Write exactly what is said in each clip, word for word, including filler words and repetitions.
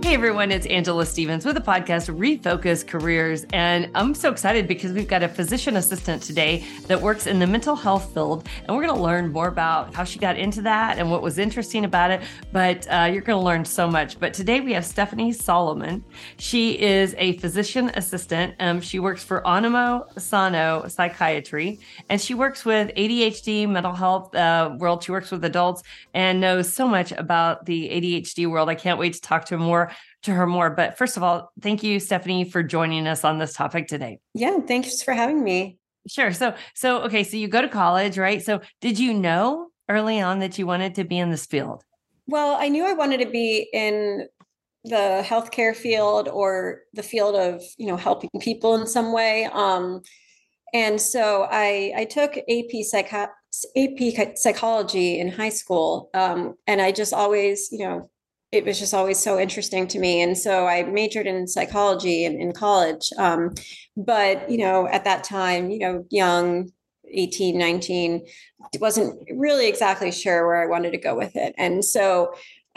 Hey everyone, it's Angela Stevens with the podcast Refocus Careers. And I'm so excited because we've got a physician assistant today that works in the mental health field. And we're going to learn more about how she got into that and what was interesting about it. But uh, you're going to learn so much. But today we have Stephanie Solomon. She is a physician assistant. Um, she works for Animo Sano Psychiatry, and she works with A D H D, mental health uh, world. She works with adults and knows so much about the A D H D world. I can't wait to talk to her more. to her more. But first of all, thank you, Stephanie, for joining us on this topic today. Yeah, thanks for having me. Sure. So, so, okay. So you go to college, right? So did you know early on that you wanted to be in this field? Well, I knew I wanted to be in the healthcare field or the field of, you know, helping people in some way. Um, and so I, I took A P psycho- A P psychology in high school. Um, and I just always, you know, it was just always so interesting to me. And so I majored in psychology in, in college. Um, but, you know, at that time, you know, young, eighteen, nineteen, wasn't really exactly sure where I wanted to go with it. And so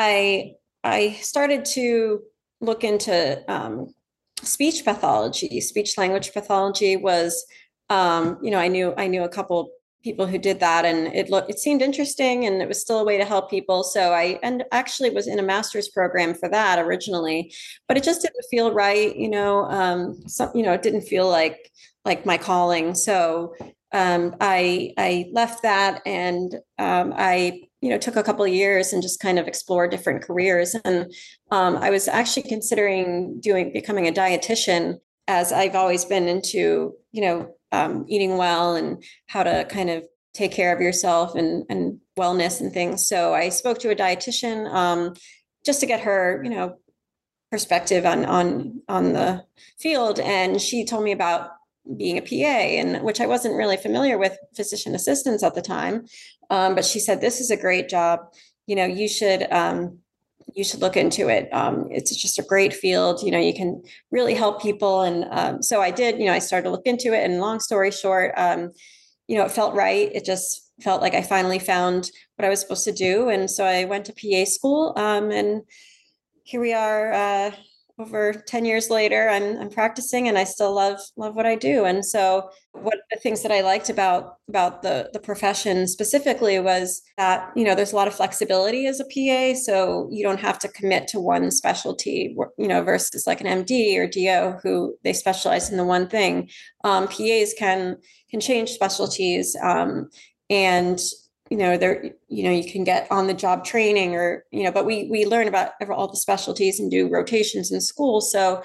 I, I started to look into um, speech pathology. Speech language pathology was, um, you know, I knew, I knew a couple people who did that, and it looked, it seemed interesting, and it was still a way to help people. So I and actually was in a master's program for that originally, but it just didn't feel right, you know. Um, some, you know, it didn't feel like like my calling. So um, I I left that, and um, I you know took a couple of years and just kind of explored different careers. And um, I was actually considering doing becoming a dietitian, as I've always been into you know. Um, eating well and how to kind of take care of yourself and, and wellness and things. So I spoke to a dietitian um, just to get her, you know, perspective on on on the field, and she told me about being a P A, and which I wasn't really familiar with physician assistants at the time. Um, but she said, "This is a great job. You know, you should." Um, you should look into it. Um, it's just a great field. You know, you can really help people. And um, so I did, you know, I started to look into it, and long story short, um, you know, it felt right. It just felt like I finally found what I was supposed to do. And so I went to P A school, um, and here we are, uh, over ten years later. I'm I'm practicing, and I still love love what I do. And so one of the things that I liked about about the the profession specifically was that, you know, there's a lot of flexibility as a P A. So you don't have to commit to one specialty, you know, versus like an M D or D O who they specialize in the one thing. Um, P As can can change specialties, um, and you know, there, you know, you can get on the job training, or, you know, but we, we learn about all the specialties and do rotations in school. So,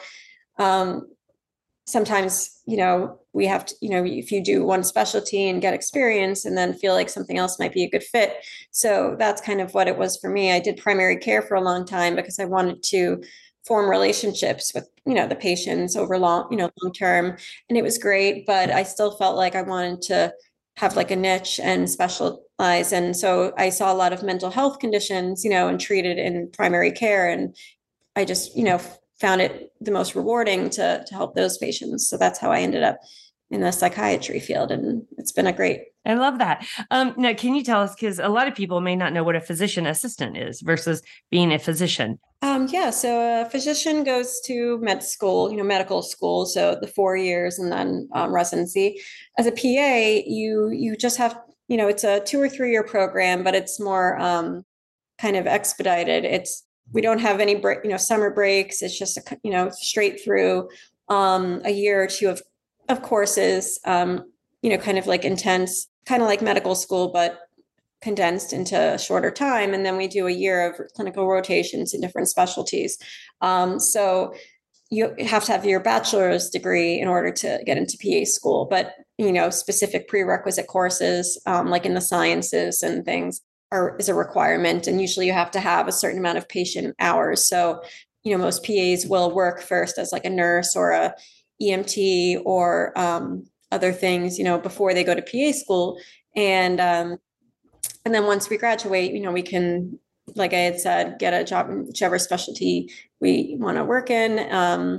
um, sometimes, you know, we have to, you know, if you do one specialty and get experience and then feel like something else might be a good fit. So that's kind of what it was for me. I did primary care for a long time because I wanted to form relationships with, you know, the patients over long, you know, long term. And it was great, but I still felt like I wanted to have like a niche and specialize. And so I saw a lot of mental health conditions, you know, and treated in primary care. And I just, you know, found it the most rewarding to, to help those patients. So that's how I ended up in the psychiatry field. And it's been a great. I love that. Um, now, can you tell us, because a lot of people may not know what a physician assistant is versus being a physician. Um, yeah, so a physician goes to med school, you know, medical school, so the four years and then um, residency. As a P A, you you just have, you know, it's a two or three year program, but it's more um, kind of expedited. It's we don't have any break, you know, summer breaks. It's just a, you know, straight through um, a year or two of of courses, um, you know, kind of like intense, kind of like medical school, but condensed into a shorter time. And then we do a year of clinical rotations in different specialties. Um, so you have to have your bachelor's degree in order to get into P A school, but, you know, specific prerequisite courses, um, like in the sciences and things are, is a requirement. And usually you have to have a certain amount of patient hours. So, you know, most P As will work first as like a nurse or a E M T or um, other things, you know, before they go to P A school. And, um, And then once we graduate, you know, we can, like I had said, get a job in whichever specialty we want to work in. Um,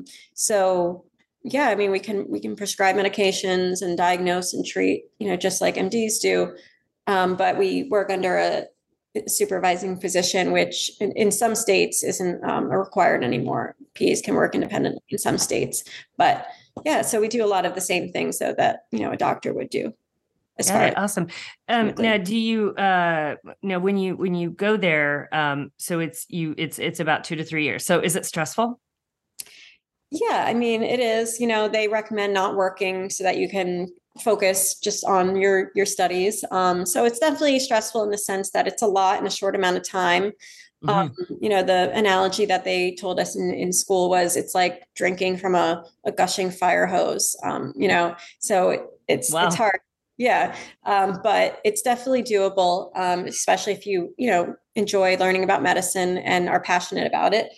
so yeah, I mean, we can we can prescribe medications and diagnose and treat, you know, just like M Ds do. Um, but we work under a supervising physician, which in, in some states isn't um, required anymore. P As can work independently in some states, but yeah, so we do a lot of the same things though that, you know, a doctor would do. As Got far it. as Awesome. Um, now, do you, uh, now when you, when you go there, um, so it's you, it's, it's about two to three years. So is it stressful? Yeah, I mean, it is, you know, they recommend not working so that you can focus just on your, your studies. Um, so it's definitely stressful in the sense that it's a lot in a short amount of time. Mm-hmm. Um, you know, the analogy that they told us in, in school was it's like drinking from a, a gushing fire hose, um, you know, so it, it's, wow. it's hard. Yeah. Um, but it's definitely doable, um, especially if you, you know, enjoy learning about medicine and are passionate about it.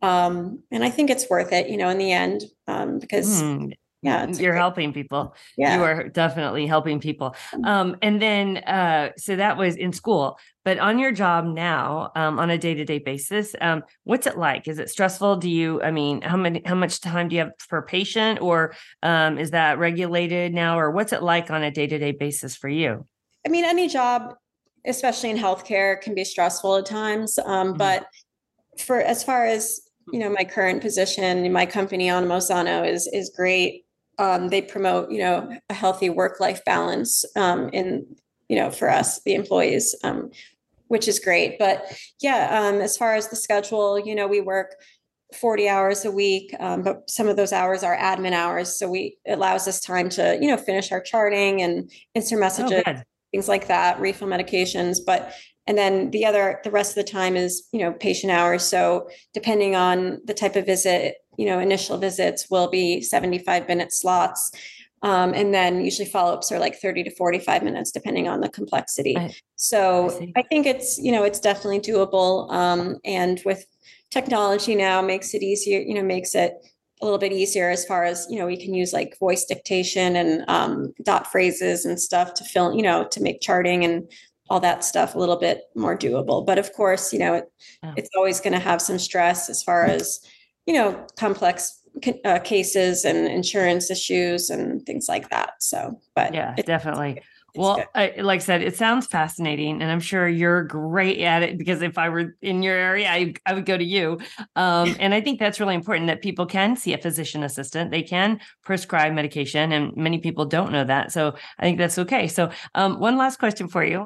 Um, and I think it's worth it, you know, in the end, um, because mm, yeah, you're great. helping people. Yeah. You are definitely helping people. Um, and then, uh, so that was in school, but on your job now, um, on a day-to-day basis, um, what's it like? Is it stressful? Do you, I mean, how many, how much time do you have per patient, or, um, is that regulated now, or what's it like on a day-to-day basis for you? I mean, any job, especially in healthcare, can be stressful at times. Um, mm-hmm. But for, as far as, you know, my current position, my company Animo Sano is, is great. Um, they promote, you know, a healthy work-life balance, um, in, you know, for us, the employees, um, which is great. But yeah, um, as far as the schedule, you know, we work forty hours a week, um, but some of those hours are admin hours. So we, it allows us time to, you know, finish our charting and insert messages, oh, things like that, refill medications. But and then the other, the rest of the time is, you know, patient hours. So depending on the type of visit, you know, initial visits will be seventy-five minute slots. Um, and then usually follow-ups are like thirty to forty-five minutes, depending on the complexity. I, so I, I think it's, you know, it's definitely doable. Um, and with technology now makes it easier, you know, makes it a little bit easier as far as, you know, we can use like voice dictation and um, dot phrases and stuff to fill, you know, to make charting and all that stuff a little bit more doable. But of course, you know, it, oh. it's always going to have some stress as far as, you know, complex uh, cases and insurance issues and things like that. So, but yeah, definitely. Well, I, like I said, it sounds fascinating, and I'm sure you're great at it, because if I were in your area, I, I would go to you. Um, and I think that's really important, that people can see a physician assistant. They can prescribe medication, and many people don't know that. So I think that's okay. So um, one last question for you.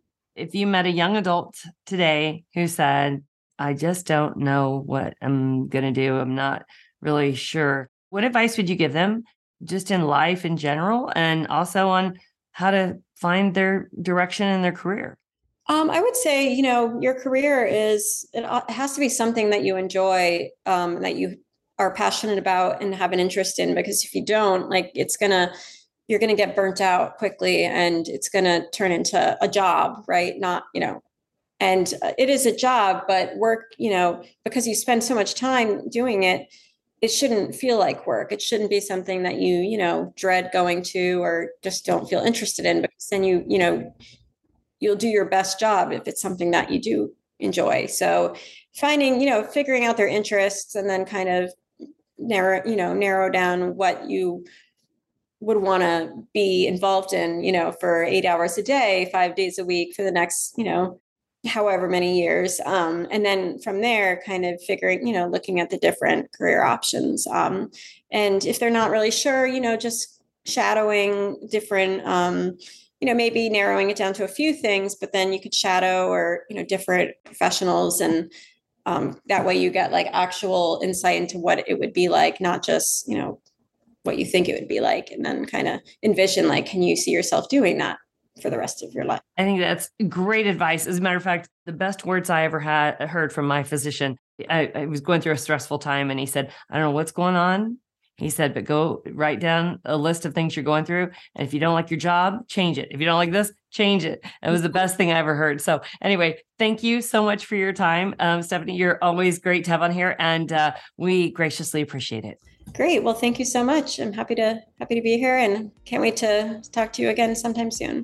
If you met a young adult today who said, I just don't know what I'm going to do, I'm not really sure, what advice would you give them, just in life in general, and also on how to find their direction in their career? Um, I would say, you know, your career is, it has to be something that you enjoy, um, that you are passionate about and have an interest in, because if you don't, like, it's going to, you're going to get burnt out quickly, and it's going to turn into a job, right? Not, you know, and it is a job, but work, you know, because you spend so much time doing it, it shouldn't feel like work. It shouldn't be something that you, you know, dread going to, or just don't feel interested in, because then you, you know, you'll do your best job if it's something that you do enjoy. So finding, you know, figuring out their interests, and then kind of narrow, you know, narrow down what you would want to be involved in, you know, for eight hours a day, five days a week for the next, you know, however many years. Um, and then from there, kind of figuring, you know, looking at the different career options. Um, and if they're not really sure, you know, just shadowing different, um, you know, maybe narrowing it down to a few things, but then you could shadow, or, you know, different professionals. And um, that way you get like actual insight into what it would be like, not just, you know, what you think it would be like, and then kind of envision, like, can you see yourself doing that for the rest of your life? I think that's great advice. As a matter of fact, the best words I ever had heard from my physician, I, I was going through a stressful time, and he said, I don't know what's going on. He said, but go write down a list of things you're going through. And if you don't like your job, change it. If you don't like this, change it. It was the best thing I ever heard. So anyway, thank you so much for your time. Um, Stephanie, you're always great to have on here, and uh, we graciously appreciate it. Great. Well, thank you so much. I'm happy to happy to be here, and can't wait to talk to you again sometime soon.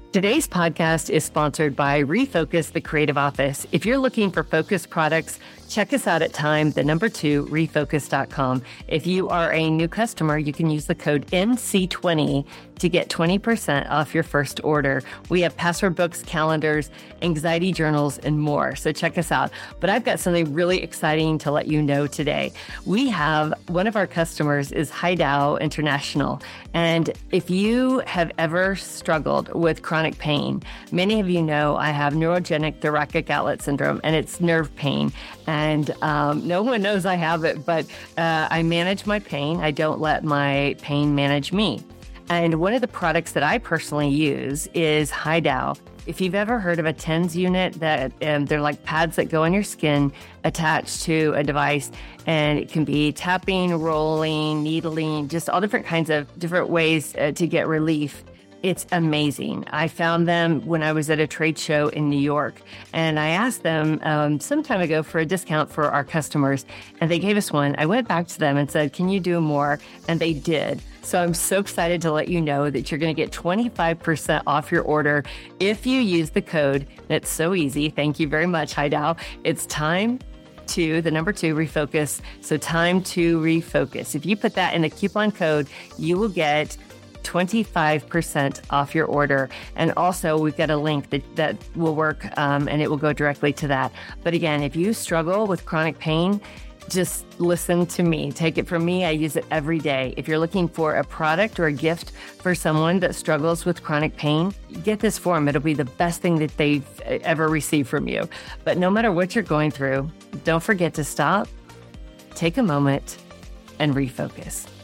Today's podcast is sponsored by Refocus, the Creative Office. If you're looking for focused products Check us out at time, the number two, refocus dot com. If you are a new customer, you can use the code M C twenty to get twenty percent off your first order. We have password books, calendars, anxiety journals, and more. So check us out. But I've got something really exciting to let you know today. We have one of our customers is Haidao International. And if you have ever struggled with chronic pain, many of you know I have neurogenic thoracic outlet syndrome, and it's nerve pain. And um, no one knows I have it, but uh, I manage my pain. I don't let my pain manage me. And one of the products that I personally use is Haidao. If you've ever heard of a TENS unit, that um, they're like pads that go on your skin attached to a device, and it can be tapping, rolling, needling, just all different kinds of different ways uh, to get relief. It's amazing. I found them when I was at a trade show in New York, and I asked them um, some time ago for a discount for our customers, and they gave us one. I went back to them and said, can you do more? And they did. So I'm so excited to let you know that you're going to get twenty-five percent off your order if you use the code. It's so easy. Thank you very much, Haidao. It's time to the number two, refocus. So time to refocus. If you put that in the coupon code, you will get twenty-five percent off your order. And also we've got a link that, that will work um, and it will go directly to that. But again, if you struggle with chronic pain, just listen to me. Take it from me. I use it every day. If you're looking for a product or a gift for someone that struggles with chronic pain, get this for them. It'll be the best thing that they've ever received from you. But no matter what you're going through, don't forget to stop, take a moment, and refocus.